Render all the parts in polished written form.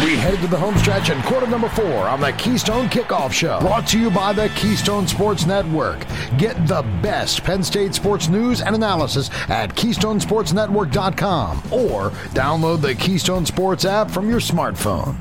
We head to the home stretch in quarter number 4 on the Keystone Kickoff Show. Brought to you by the Keystone Sports Network. Get the best Penn State sports news and analysis at KeystoneSportsNetwork.com or download the Keystone Sports app from your smartphone.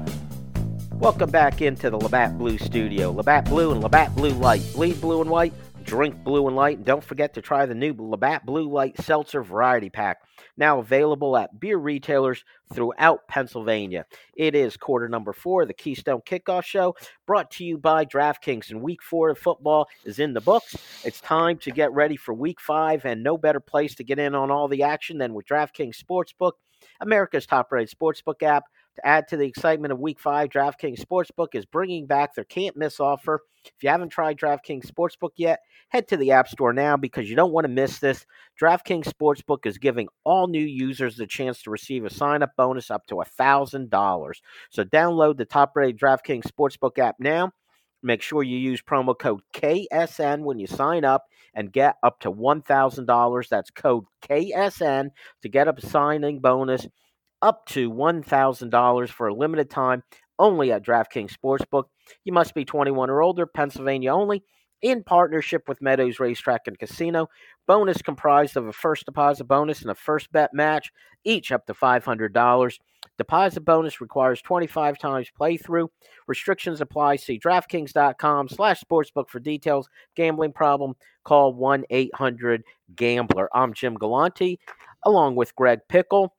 Welcome back into the Labatt Blue Studio. Labatt Blue and Labatt Blue Light. Bleed blue and white, drink blue and light. And don't forget to try the new Labatt Blue Light Seltzer Variety Pack. Now available at beer retailers throughout Pennsylvania. It is quarter number 4, the Keystone Kickoff Show, brought to you by DraftKings. And week 4 of football is in the books. It's time to get ready for week 5, and no better place to get in on all the action than with DraftKings Sportsbook, America's top-rated sportsbook app. To add to the excitement of Week 5, DraftKings Sportsbook is bringing back their can't-miss offer. If you haven't tried DraftKings Sportsbook yet, head to the App Store now because you don't want to miss this. DraftKings Sportsbook is giving all new users the chance to receive a sign-up bonus up to $1,000. So download the top-rated DraftKings Sportsbook app now. Make sure you use promo code KSN when you sign up and get up to $1,000. That's code KSN to get a signing bonus up to $1,000 for a limited time, only at DraftKings Sportsbook. You must be 21 or older, Pennsylvania only, in partnership with Meadows Racetrack and Casino. Bonus comprised of a first deposit bonus and a first bet match, each up to $500. Deposit bonus requires 25 times playthrough. Restrictions apply. See DraftKings.com/sportsbook for details. Gambling problem? Call 1-800-GAMBLER. I'm Jim Galante, along with Greg Pickle.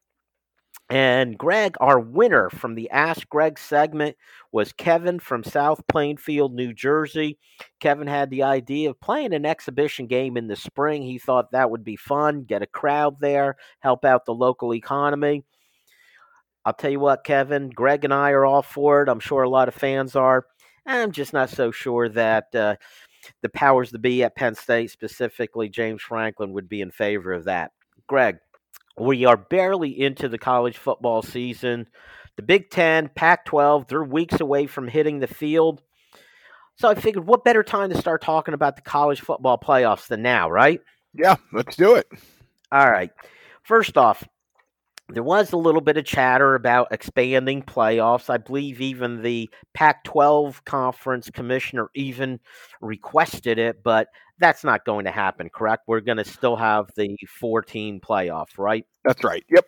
And Greg, our winner from the Ask Greg segment was Kevin from South Plainfield, New Jersey. Kevin had the idea of playing an exhibition game in the spring. He thought that would be fun, get a crowd there, help out the local economy. I'll tell you what, Kevin, Greg and I are all for it. I'm sure a lot of fans are. I'm just not so sure that the powers that be at Penn State, specifically James Franklin, would be in favor of that. Greg, we are barely into the college football season. The Big Ten, Pac-12, they're weeks away from hitting the field. So I figured, what better time to start talking about the college football playoffs than now, right? Yeah, let's do it. All right. First off, there was a little bit of chatter about expanding playoffs. I believe even the Pac-12 conference commissioner even requested it, but that's not going to happen, correct? We're going to still have the 4-team playoff, right? That's right. Yep.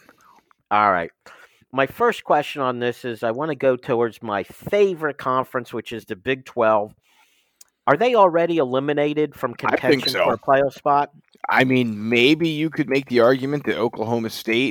All right. My first question on this is I want to go towards my favorite conference, which is the Big 12. Are they already eliminated from contention for a playoff spot? I mean, maybe you could make the argument that Oklahoma State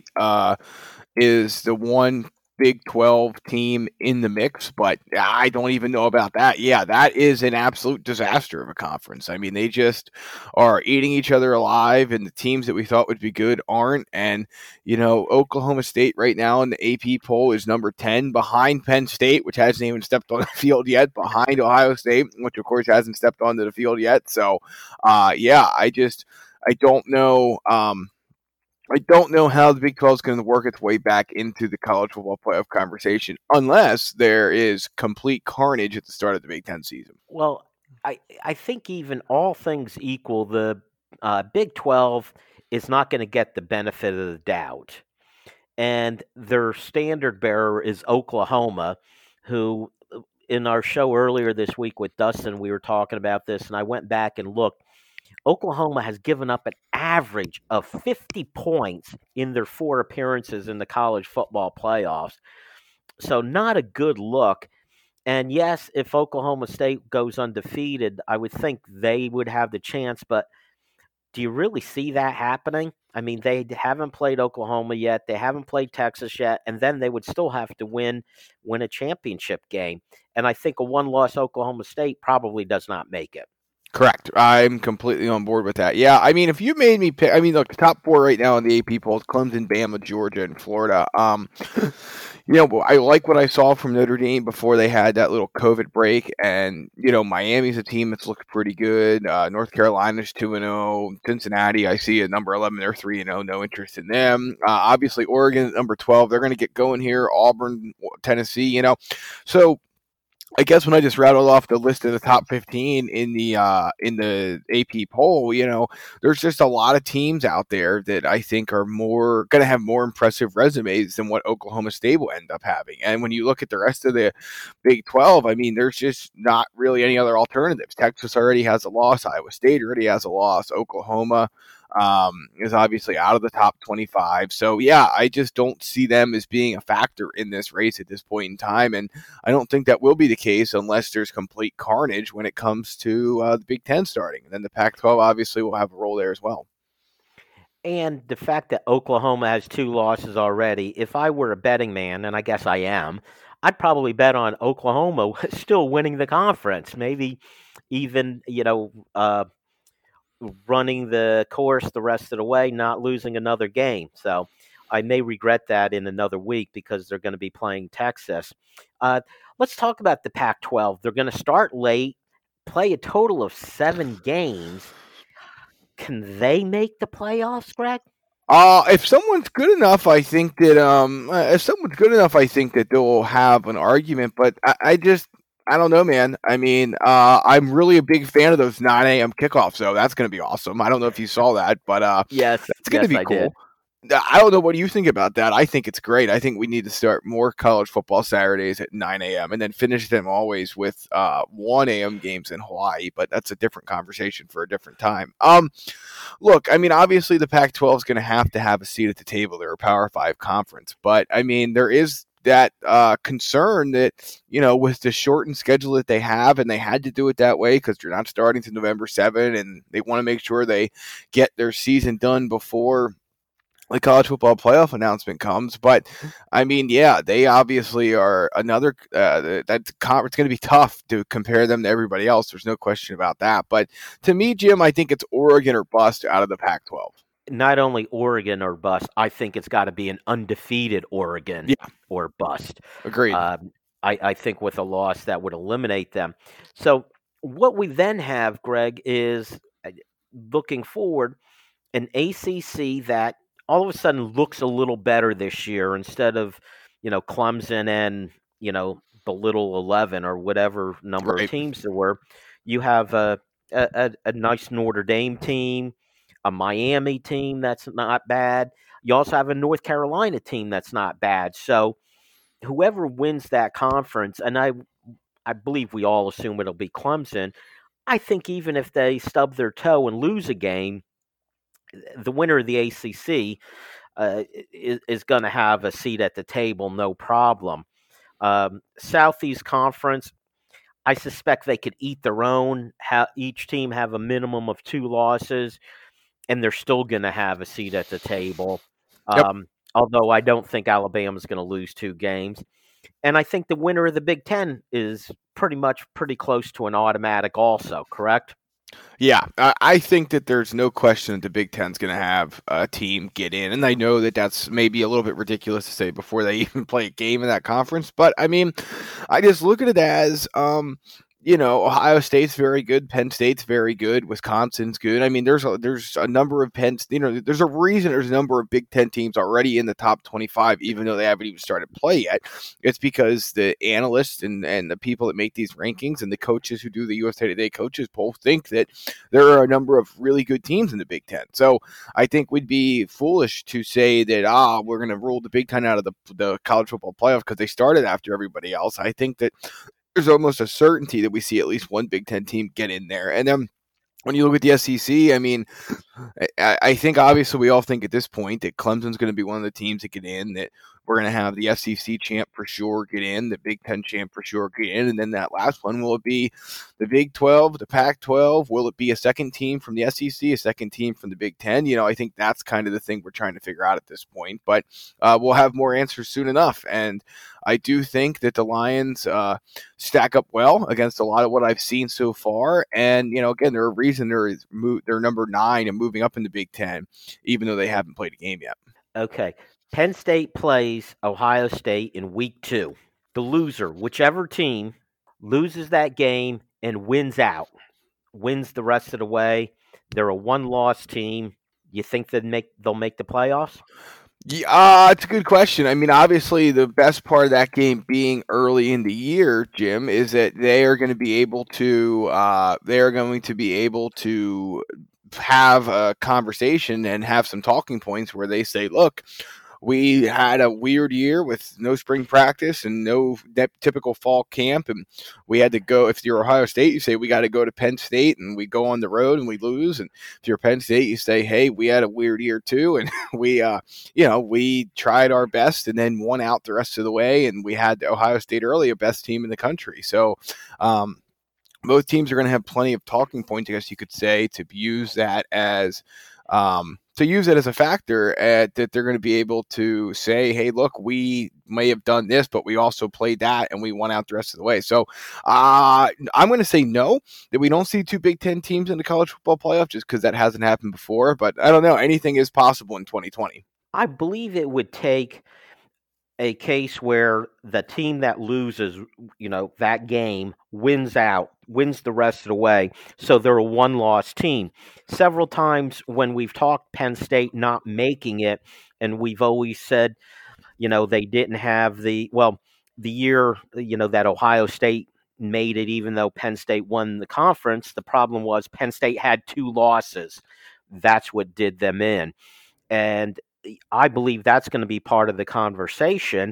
is the one Big 12 team in the mix, but I don't even know about that. Yeah, that is an absolute disaster of a conference. I mean, they just are eating each other alive, and the teams that we thought would be good aren't. And, you know, Oklahoma State right now in the AP poll is number 10 behind Penn State, which hasn't even stepped on the field yet, behind Ohio State, which, of course, hasn't stepped onto the field yet. So, yeah, I don't know. I don't know how the Big 12 is going to work its way back into the college football playoff conversation unless there is complete carnage at the start of the Big Ten season. Well, I think even all things equal, the Big 12 is not going to get the benefit of the doubt. And their standard bearer is Oklahoma, who in our show earlier this week with Dustin, we were talking about this, and I went back and looked. Oklahoma has given up an average of 50 points in their 4 appearances in the college football playoffs. So not a good look. And yes, if Oklahoma State goes undefeated, I would think they would have the chance. But do you really see that happening? I mean, they haven't played Oklahoma yet. They haven't played Texas yet. And then they would still have to win a championship game. And I think a one-loss Oklahoma State probably does not make it. Correct. I'm completely on board with that. Yeah, I mean, if you made me pick, I mean, look, the top 4 right now in the AP polls, Clemson, Bama, Georgia, and Florida. You know, I like what I saw from Notre Dame before they had that little COVID break. And, you know, Miami's a team that's looked pretty good. North Carolina's 2-0. Cincinnati, I see at number 11, they're 3-0. No interest in them. Obviously, Oregon at number 12, they're going to get going here. Auburn, Tennessee, you know. So, I guess when I just rattled off the list of the top 15 in the AP poll, there's just a lot of teams out there that I think are more going to have more impressive resumes than what Oklahoma State will end up having. And when you look at the rest of the Big 12, I mean, there's just not really any other alternatives. Texas already has a loss. Iowa State already has a loss. Oklahoma is obviously out of the top 25. So, yeah, I just don't see them as being a factor in this race at this point in time. And I don't think that will be the case unless there's complete carnage when it comes to the Big Ten starting. And then the Pac 12 obviously will have a role there as well. And the fact that Oklahoma has 2 losses already, if I were a betting man, and I guess I am, I'd probably bet on Oklahoma still winning the conference. Maybe even, running the course the rest of the way, not losing another game. So I may regret that in another week because they're going to be playing Texas. Let's talk about the Pac-12. They're going to start late, play a total of 7 games. Can they make the playoffs, Greg? If someone's good enough, I think that they'll have an argument. But I don't know, man. I mean, I'm really a big fan of those 9 a.m. kickoffs, so that's going to be awesome. I don't know if you saw that, but yes, that's going to be I cool. Did. I don't know what you think about that. I think it's great. I think we need to start more college football Saturdays at 9 a.m. and then finish them always with 1 a.m. games in Hawaii, but that's a different conversation for a different time. Look, I mean, obviously the Pac-12 is going to have a seat at the table. They're a Power 5 conference, but I mean, there is that concern that, with the shortened schedule that they have, and they had to do it that way because they're not starting to November 7, and they want to make sure they get their season done before the college football playoff announcement comes. But I mean, yeah, they obviously are another that conference going to be tough to compare them to everybody else. There's no question about that. But to me, Jim, I think it's Oregon or bust out of the Pac-12. Not only Oregon or bust, I think it's got to be an undefeated Oregon or bust. Agreed. I think with a loss that would eliminate them. So what we then have, Greg, is looking forward, an ACC that all of a sudden looks a little better this year instead of, Clemson and, the little 11 or whatever number of teams there were. You have a nice Notre Dame team, a Miami team that's not bad. You also have a North Carolina team that's not bad. So whoever wins that conference, and I believe we all assume it'll be Clemson, I think even if they stub their toe and lose a game, the winner of the ACC is going to have a seat at the table, no problem. Southeast Conference, I suspect they could eat their own. Each team have a minimum of 2 losses, and they're still going to have a seat at the table. Although I don't think Alabama's going to lose 2 games. And I think the winner of the Big Ten is pretty close to an automatic also, correct? Yeah, I think that there's no question that the Big Ten's going to have a team get in. And I know that that's maybe a little bit ridiculous to say before they even play a game in that conference. But, I mean, I just look at it as, Ohio State's very good. Penn State's very good. Wisconsin's good. I mean, there's a number of there's a reason there's a number of Big Ten teams already in the top 25, even though they haven't even started play yet. It's because the analysts and the people that make these rankings and the coaches who do the USA Today coaches poll think that there are a number of really good teams in the Big Ten. So I think we'd be foolish to say that, we're going to rule the Big Ten out of the college football playoff because they started after everybody else. I think that there's almost a certainty that we see at least one Big Ten team get in there. And then when you look at the SEC, I mean, I think obviously we all think at this point that Clemson's going to be one of the teams that get in, that we're going to have the SEC champ for sure get in, the Big Ten champ for sure get in, and then that last one, will it be the Big 12, the Pac-12? Will it be a second team from the SEC, a second team from the Big Ten? I think that's kind of the thing we're trying to figure out at this point, but we'll have more answers soon enough, and I do think that the Lions stack up well against a lot of what I've seen so far, and, again, there's a reason they're number 9 and moving up in the Big Ten, even though they haven't played a game yet. Okay. Penn State plays Ohio State in week 2. The loser, whichever team, loses that game and wins the rest of the way. They're a 1-loss team. You think they'll make the playoffs? Yeah, it's a good question. I mean, obviously, the best part of that game being early in the year, Jim, is that they are going to be able to have a conversation and have some talking points where they say, "Look, we had a weird year with no spring practice and no typical fall camp, and we had to go. If you're Ohio State, you say we got to go to Penn State, and we go on the road and we lose. And if you're Penn State, you say, hey, we had a weird year too, and we tried our best and then won out the rest of the way, and we had Ohio State early, a best team in the country. So both teams are going to have plenty of talking points, I guess you could say, to use that as a factor that they're going to be able to say, hey, look, we may have done this, but we also played that and we won out the rest of the way. So I'm going to say no, that we don't see two Big Ten teams in the college football playoff just because that hasn't happened before. But I don't know. Anything is possible in 2020. I believe it would take a case where the team that loses, that game wins the rest of the way, so they're a one-loss team. Several times when we've talked Penn State not making it, and we've always said, they didn't have the year, that Ohio State made it, even though Penn State won the conference, the problem was Penn State had 2 losses. That's what did them in. And I believe that's going to be part of the conversation.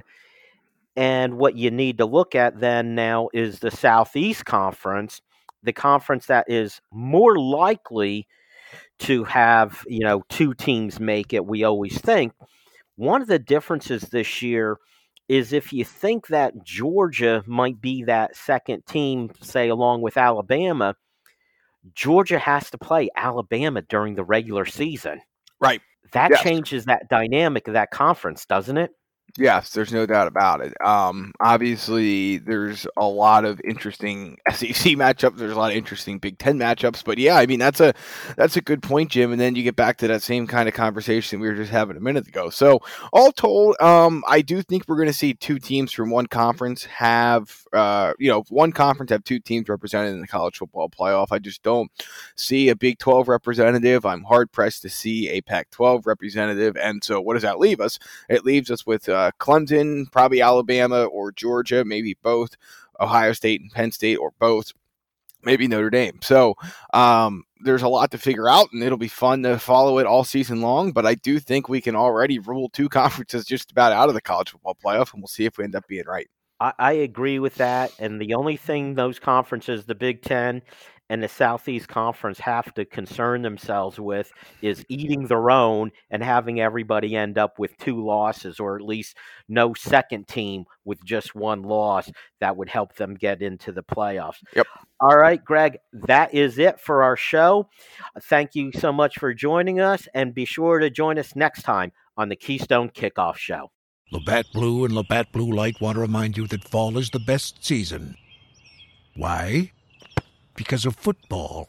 And what you need to look at then now is the Southeast Conference, the conference that is more likely to have, 2 teams make it, we always think. One of the differences this year is if you think that Georgia might be that second team, say, along with Alabama, Georgia has to play Alabama during the regular season. Right. That changes that dynamic of that conference, doesn't it? Yes, there's no doubt about it. Obviously, there's a lot of interesting SEC matchups. There's a lot of interesting Big Ten matchups. But yeah, I mean that's a good point, Jim. And then you get back to that same kind of conversation we were just having a minute ago. So all told, I do think we're going to see 2 teams from one conference have, one conference have 2 teams represented in the college football playoff. I just don't see a Big 12 representative. I'm hard pressed to see a Pac-12 representative. And so what does that leave us? It leaves us with Clemson, probably Alabama or Georgia, maybe both, Ohio State and Penn State or both, maybe Notre Dame. So there's a lot to figure out, and it'll be fun to follow it all season long. But I do think we can already rule 2 conferences just about out of the college football playoff, and we'll see if we end up being right. I agree with that. And the only thing those conferences, the Big Ten and the Southeast Conference, have to concern themselves with is eating their own and having everybody end up with 2 losses, or at least no second team with just 1 loss that would help them get into the playoffs. Yep. All right, Greg, that is it for our show. Thank you so much for joining us, and be sure to join us next time on the Keystone Kickoff Show. Labatt Blue and Labatt Blue Light want to remind you that fall is the best season. Why? Because of football.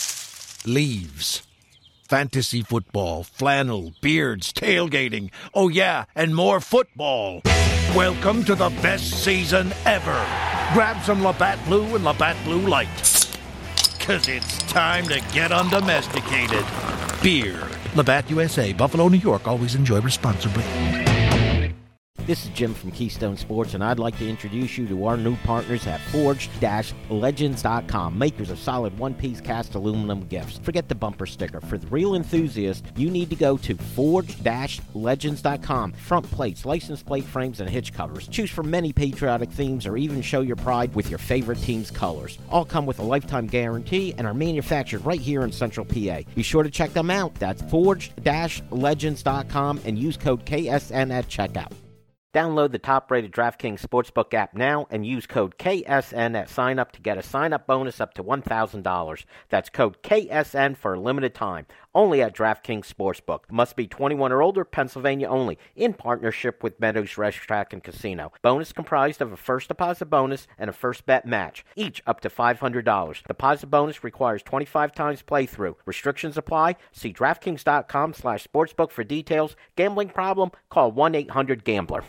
Leaves. Fantasy football, flannel, beards, tailgating. Oh yeah, and more football. Welcome to the best season ever. Grab some Labatt Blue and Labatt Blue Light. 'Cause it's time to get undomesticated. Beer. Labatt USA, Buffalo, New York. Always enjoy responsibly. This is Jim from Keystone Sports, and I'd like to introduce you to our new partners at Forged-Legends.com, makers of solid one-piece cast aluminum gifts. Forget the bumper sticker. For the real enthusiast, you need to go to Forged-Legends.com. Front plates, license plate frames, and hitch covers. Choose from many patriotic themes, or even show your pride with your favorite team's colors. All come with a lifetime guarantee and are manufactured right here in Central PA. Be sure to check them out. That's Forged-Legends.com and use code KSN at checkout. Download the top-rated DraftKings Sportsbook app now and use code KSN at sign-up to get a sign-up bonus up to $1,000. That's code KSN for a limited time, only at DraftKings Sportsbook. Must be 21 or older, Pennsylvania only, in partnership with Meadows Racetrack and Casino. Bonus comprised of a first deposit bonus and a first bet match, each up to $500. Deposit bonus requires 25 times playthrough. Restrictions apply. See DraftKings.com/sportsbook for details. Gambling problem? Call 1-800-GAMBLER.